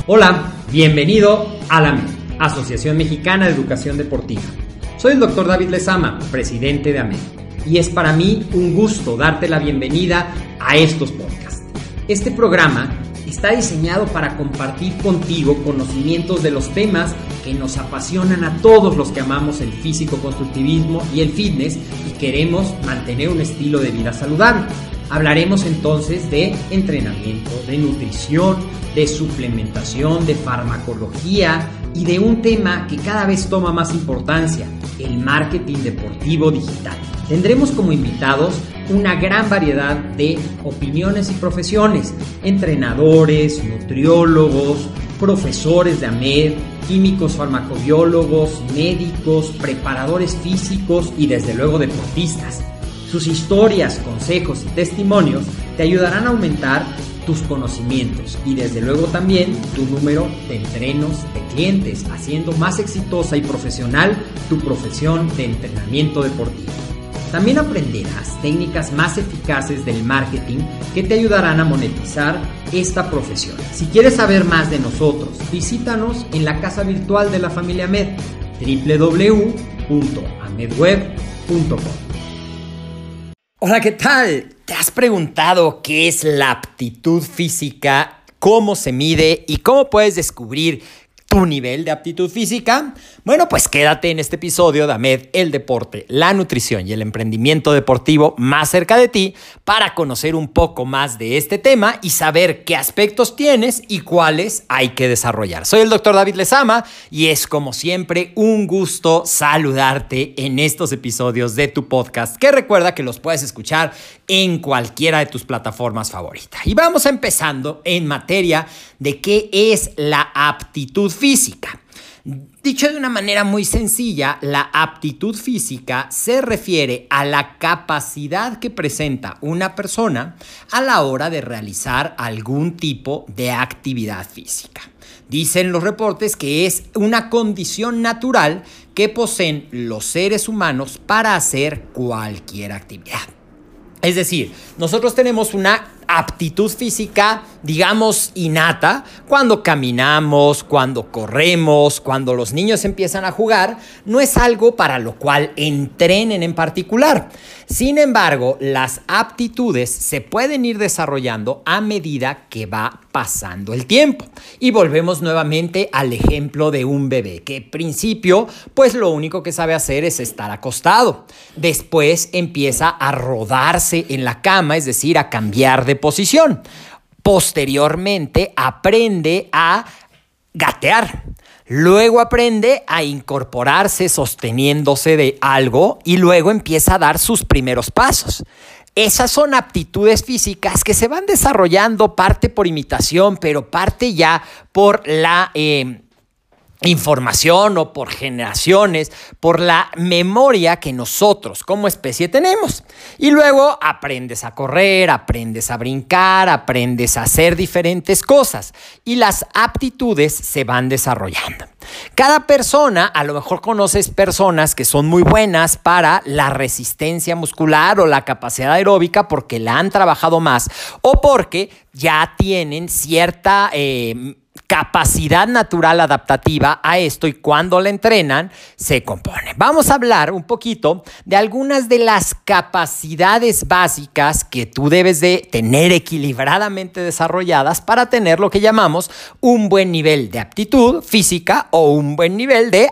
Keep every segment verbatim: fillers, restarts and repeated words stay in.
Hola, bienvenido a la A M E D, Asociación Mexicana de Educación Deportiva. Soy el doctor David Lezama, presidente de A M E D, y es para mí un gusto darte la bienvenida a estos podcasts. Este programa está diseñado para compartir contigo conocimientos de los temas que nos apasionan a todos los que amamos el físico-constructivismo y el fitness y queremos mantener un estilo de vida saludable. Hablaremos entonces de entrenamiento, de nutrición, de suplementación, de farmacología y de un tema que cada vez toma más importancia, el marketing deportivo digital. Tendremos como invitados una gran variedad de opiniones y profesiones, entrenadores, nutriólogos, profesores de A M E D, químicos farmacobiólogos, médicos, preparadores físicos y desde luego deportistas. Sus historias, consejos y testimonios te ayudarán a aumentar tus conocimientos y desde luego también tu número de entrenos de clientes, haciendo más exitosa y profesional tu profesión de entrenamiento deportivo. También aprenderás técnicas más eficaces del marketing que te ayudarán a monetizar esta profesión. Si quieres saber más de nosotros, visítanos en la casa virtual de la familia A M E D, doble u doble u doble u punto amedweb punto com. Hola, ¿qué tal? ¿Te has preguntado qué es la aptitud física, cómo se mide y cómo puedes descubrir tu nivel de aptitud física? Bueno, pues quédate en este episodio de A M E D, el deporte, la nutrición y el emprendimiento deportivo más cerca de ti para conocer un poco más de este tema y saber qué aspectos tienes y cuáles hay que desarrollar. Soy el doctor David Lezama y es como siempre un gusto saludarte en estos episodios de tu podcast, que recuerda que los puedes escuchar en cualquiera de tus plataformas favoritas. Y vamos empezando en materia de qué es la aptitud física. Dicho de una manera muy sencilla, la aptitud física se refiere a la capacidad que presenta una persona a la hora de realizar algún tipo de actividad física. Dicen los reportes que es una condición natural que poseen los seres humanos para hacer cualquier actividad. Es decir, nosotros tenemos una aptitud física, digamos, innata, cuando caminamos, cuando corremos, cuando los niños empiezan a jugar, no es algo para lo cual entrenen en particular. Sin embargo, las aptitudes se pueden ir desarrollando a medida que va pasando el tiempo. Y volvemos nuevamente al ejemplo de un bebé, que en principio, pues lo único que sabe hacer es estar acostado. Después empieza a rodarse en la cama, es decir, a cambiar de posición. Posteriormente aprende a gatear. Luego aprende a incorporarse sosteniéndose de algo y luego empieza a dar sus primeros pasos. Esas son aptitudes físicas que se van desarrollando parte por imitación, pero parte ya por la eh, información o por generaciones, por la memoria que nosotros como especie tenemos. Y luego aprendes a correr, aprendes a brincar, aprendes a hacer diferentes cosas y las aptitudes se van desarrollando. Cada persona, a lo mejor conoces personas que son muy buenas para la resistencia muscular o la capacidad aeróbica porque la han trabajado más o porque ya tienen cierta eh, capacidad natural adaptativa a esto y cuando la entrenan se compone. Vamos a hablar un poquito de algunas de las capacidades básicas que tú debes de tener equilibradamente desarrolladas para tener lo que llamamos un buen nivel de aptitud física o un buen nivel de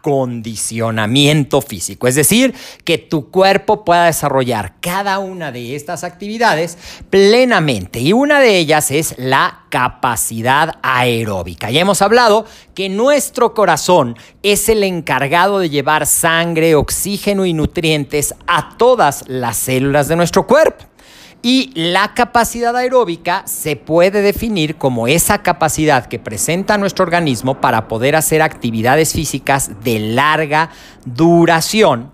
acondicionamiento físico. Es decir, que tu cuerpo pueda desarrollar cada una de estas actividades plenamente y una de ellas es la capacidad aeróbica. Ya hemos hablado que nuestro corazón es el encargado de llevar sangre, oxígeno y nutrientes a todas las células de nuestro cuerpo. Y la capacidad aeróbica se puede definir como esa capacidad que presenta nuestro organismo para poder hacer actividades físicas de larga duración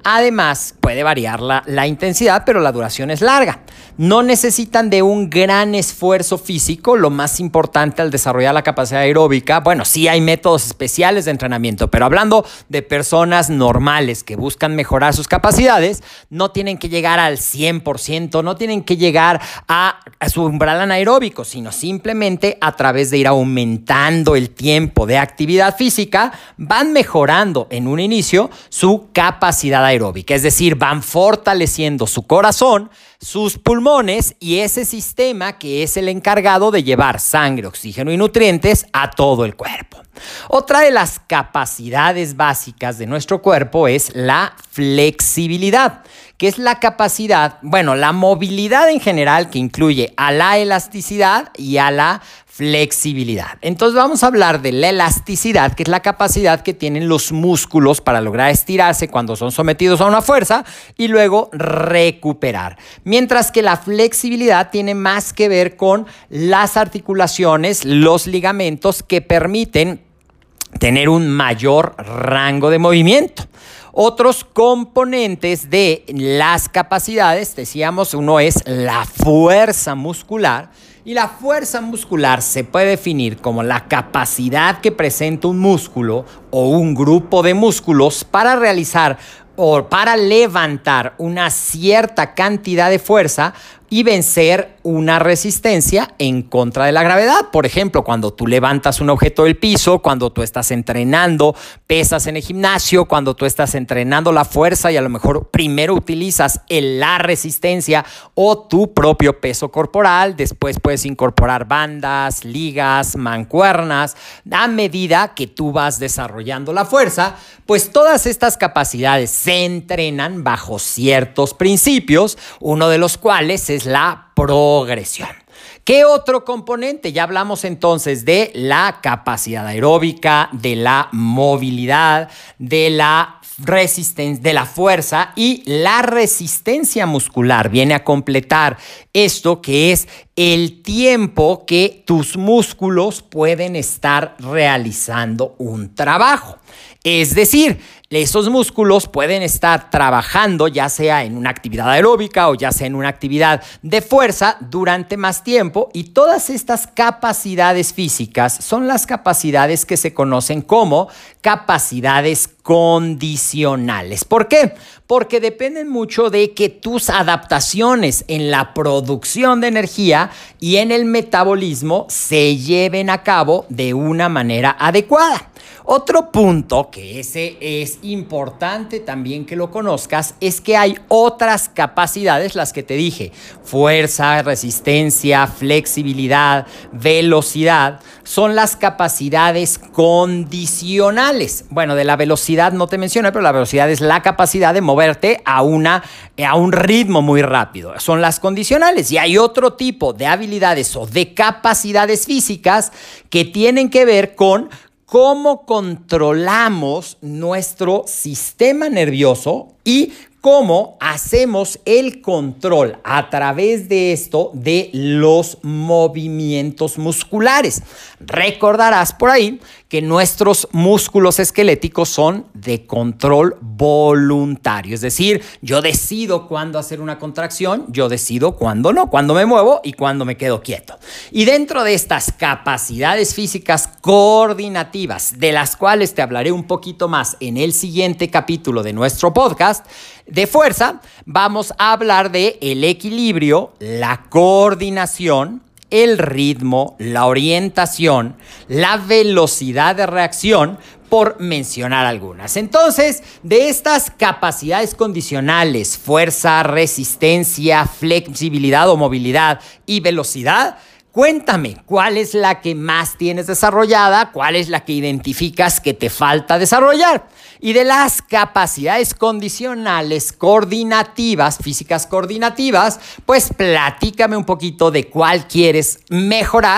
Además, puede variar la, la intensidad, pero la duración es larga. No necesitan de un gran esfuerzo físico. Lo más importante al desarrollar la capacidad aeróbica, bueno, sí hay métodos especiales de entrenamiento, pero hablando de personas normales que buscan mejorar sus capacidades, no tienen que llegar al cien por ciento, no tienen que llegar a, a su umbral anaeróbico, sino simplemente a través de ir aumentando el tiempo de actividad física, van mejorando en un inicio su capacidad aeróbica, es decir, van fortaleciendo su corazón, sus pulmones y ese sistema que es el encargado de llevar sangre, oxígeno y nutrientes a todo el cuerpo. Otra de las capacidades básicas de nuestro cuerpo es la flexibilidad, que es la capacidad, bueno, la movilidad en general que incluye a la elasticidad y a la flexibilidad. Entonces vamos a hablar de la elasticidad, que es la capacidad que tienen los músculos para lograr estirarse cuando son sometidos a una fuerza y luego recuperar. Mientras que la flexibilidad tiene más que ver con las articulaciones, los ligamentos que permiten tener un mayor rango de movimiento. Otros componentes de las capacidades, decíamos, uno es la fuerza muscular. Y la fuerza muscular se puede definir como la capacidad que presenta un músculo o un grupo de músculos para realizar o para levantar una cierta cantidad de fuerza y vencer una resistencia en contra de la gravedad. Por ejemplo, cuando tú levantas un objeto del piso, cuando tú estás entrenando pesas en el gimnasio, cuando tú estás entrenando la fuerza y a lo mejor primero utilizas el, la resistencia o tu propio peso corporal, después puedes incorporar bandas, ligas, mancuernas, a medida que tú vas desarrollando la fuerza, pues todas estas capacidades se entrenan bajo ciertos principios, uno de los cuales es la progresión. ¿Qué otro componente? Ya hablamos entonces de la capacidad aeróbica, de la movilidad, de la resistencia, de la fuerza, y la resistencia muscular viene a completar esto, que es el tiempo que tus músculos pueden estar realizando un trabajo. Es decir, esos músculos pueden estar trabajando ya sea en una actividad aeróbica o ya sea en una actividad de fuerza durante más tiempo, y todas estas capacidades físicas son las capacidades que se conocen como capacidades condicionales. ¿Por qué? Porque dependen mucho de que tus adaptaciones en la producción de energía y en el metabolismo se lleven a cabo de una manera adecuada. Otro punto, que ese es importante también que lo conozcas, es que hay otras capacidades, las que te dije: fuerza, resistencia, flexibilidad, velocidad, son las capacidades condicionales. Bueno, de la velocidad no te mencioné, pero la velocidad es la capacidad de moverte a, una, a un ritmo muy rápido. Son las condicionales. Y hay otro tipo de habilidades o de capacidades físicas que tienen que ver con cómo controlamos nuestro sistema nervioso y cómo hacemos el control a través de esto de los movimientos musculares. Recordarás por ahí que nuestros músculos esqueléticos son de control voluntario, es decir, yo decido cuándo hacer una contracción, yo decido cuándo no, cuándo me muevo y cuándo me quedo quieto. Y dentro de estas capacidades físicas coordinativas, de las cuales te hablaré un poquito más en el siguiente capítulo de nuestro podcast de fuerza, vamos a hablar de el equilibrio, la coordinación, el ritmo, la orientación, la velocidad de reacción, por mencionar algunas. Entonces, de estas capacidades condicionales, fuerza, resistencia, flexibilidad o movilidad y velocidad, cuéntame, ¿cuál es la que más tienes desarrollada? ¿Cuál es la que identificas que te falta desarrollar? Y de las capacidades condicionales coordinativas, físicas coordinativas, pues platícame un poquito de cuál quieres mejorar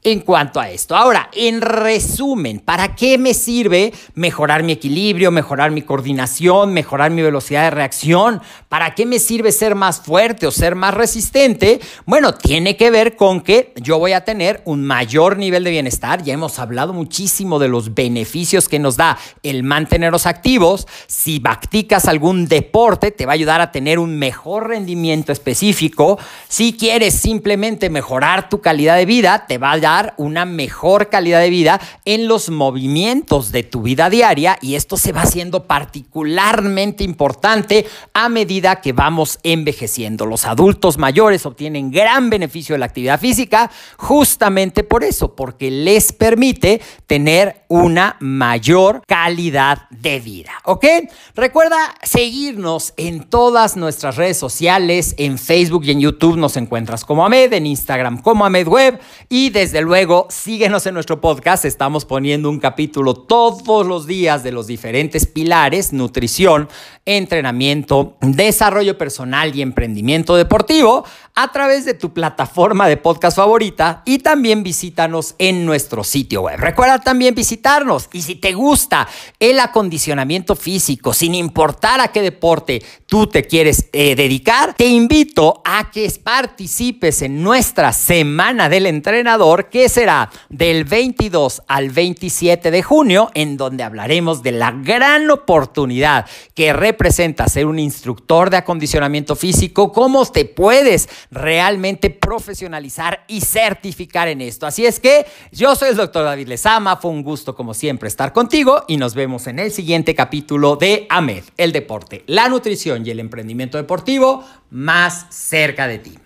en cuanto a esto. Ahora, en resumen, ¿para qué me sirve mejorar mi equilibrio, mejorar mi coordinación, mejorar mi velocidad de reacción? ¿Para qué me sirve ser más fuerte o ser más resistente? Bueno, tiene que ver con que yo voy a tener un mayor nivel de bienestar. Ya hemos hablado muchísimo de los beneficios que nos da el mantenernos activos. Si practicas algún deporte, te va a ayudar a tener un mejor rendimiento específico. Si quieres simplemente mejorar tu calidad de vida, te va a dar una mejor calidad de vida en los movimientos de tu vida diaria, y esto se va haciendo particularmente importante a medida que vamos envejeciendo. Los adultos mayores obtienen gran beneficio de la actividad física justamente por eso, porque les permite tener una mayor calidad de vida, ¿ok? Recuerda seguirnos en todas nuestras redes sociales. En Facebook y en YouTube nos encuentras como Amed, en Instagram como AmedWeb, y desde luego síguenos en nuestro podcast. Estamos poniendo un capítulo todos los días de los diferentes pilares: nutrición, entrenamiento, desarrollo personal y emprendimiento deportivo, a través de tu plataforma de podcast favorita, y también visítanos en nuestro sitio web. Recuerda también visitarnos, y si te gusta el acondicionamiento físico, sin importar a qué deporte tú te quieres eh, dedicar, te invito a que participes en nuestra Semana del Entrenador, que será del veintidós al veintisiete de junio, en donde hablaremos de la gran oportunidad que representa ser un instructor de acondicionamiento físico, cómo te puedes realmente profesionalizar y certificar en esto. Así es que yo soy el doctor David Lezama. Fue un gusto como siempre estar contigo, y nos vemos en el siguiente capítulo de Amed, el deporte, la nutrición y el emprendimiento deportivo más cerca de ti.